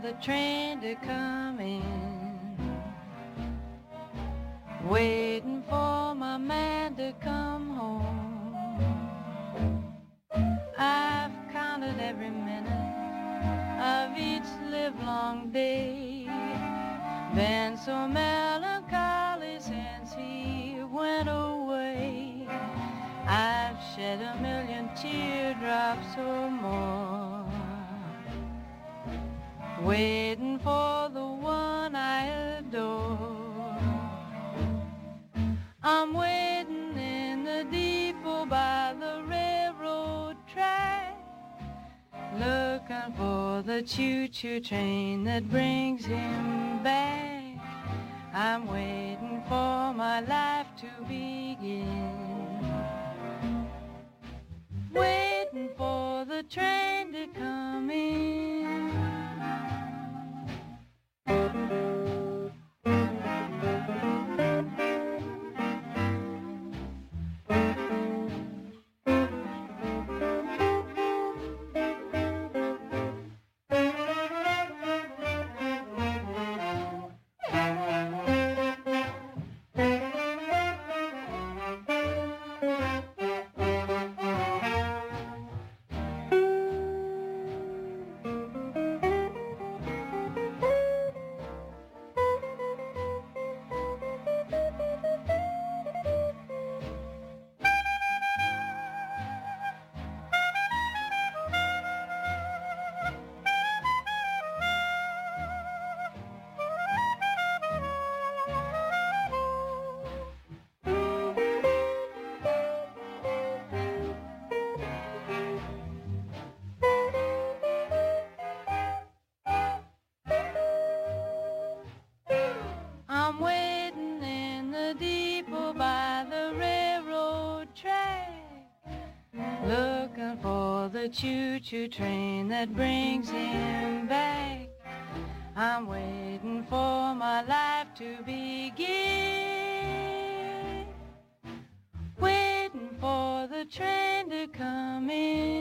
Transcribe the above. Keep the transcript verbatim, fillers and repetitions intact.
the train to come in, waiting for my man to come home. I've counted every minute of each livelong day, been so melancholy since he went away. I've shed a million teardrops or more, waiting for the one I adore. I'm waiting in the depot by the railroad track, looking for the choo-choo train that brings him back. I'm waiting for my life to begin, waiting for the train to come in. I'm waiting in the depot by the railroad track, looking for the choo-choo train that brings him back. I'm waiting for my life to begin, waiting for the train to come in.